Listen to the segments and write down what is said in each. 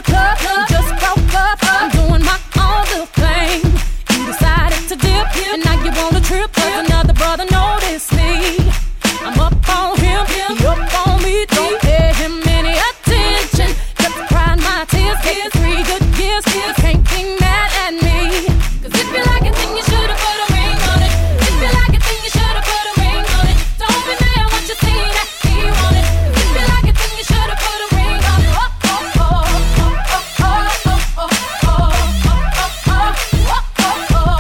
club, we just broke up. I'm doing my own little thing. You decided to dip, and now you want a trip, 'cause another brother noticed me. I'm up on him, he up on me. Don't pay him any attention. Just crying my tears, getting 3 good years. You can't be mad at me. 'Cause if you like it, then you should've put a ring on it. If you like it, then you should've put a ring on it. Don't be mad what you see that he want it. If you like it, then you should've put a ring on it. Oh, oh, oh, oh, oh, oh, oh, oh, oh, oh, oh,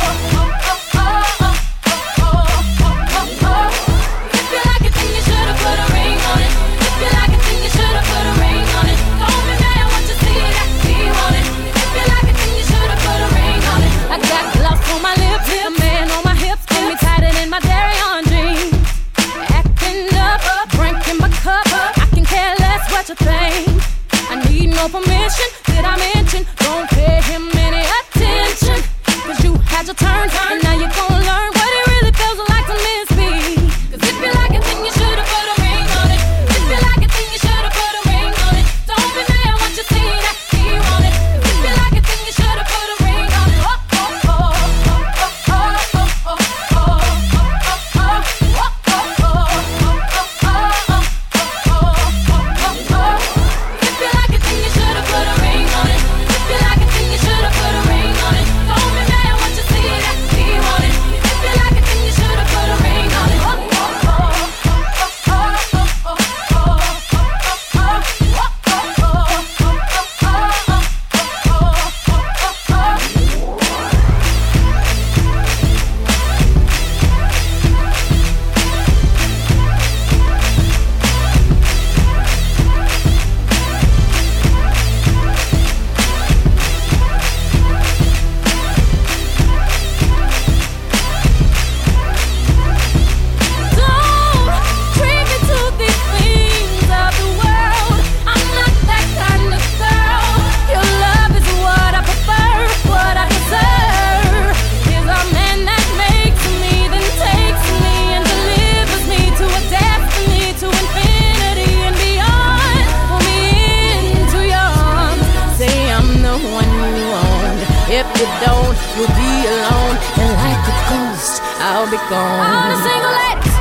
If you like it, then you should've put a ring on it. If you like it, then you should've put a ring on it. Don't be mad what you see that he want it. If you like it, then you should've put a ring on it. I got gloss on my lips, a man on my hips, and me tighter than my dairy on jeans. Acting up, drinking my cup. I can care less what you think. I need no permission. Did I mention? Don't pay him any attention. 'Cause you had your turn, and now you're gonna learn what it really feels like to miss me. 'Cause if you like it, then you should've put a ring on it. If you like it, then you should've put a ring on it. Don't be mad what you see that he want it. If you like it, then you should've put a ring on it. Oh, oh, oh, oh, oh, oh, oh, oh, If you like it, then you should've put a ring on it. If you like it, then you should've put a ring on it. Don't be mad what you see that he want it. If you like it, then you should've put a ring on it. Don't treat me to these things of the world. I'm not that kind of girl. Your love is what I prefer, what I deserve. Is a man that makes me, then takes me and delivers me to a destiny, to infinity and beyond. Pull me into your arms, say I'm the one you want. If you don't, you'll be alone, and like a ghost, I'll be gone. All the single ladies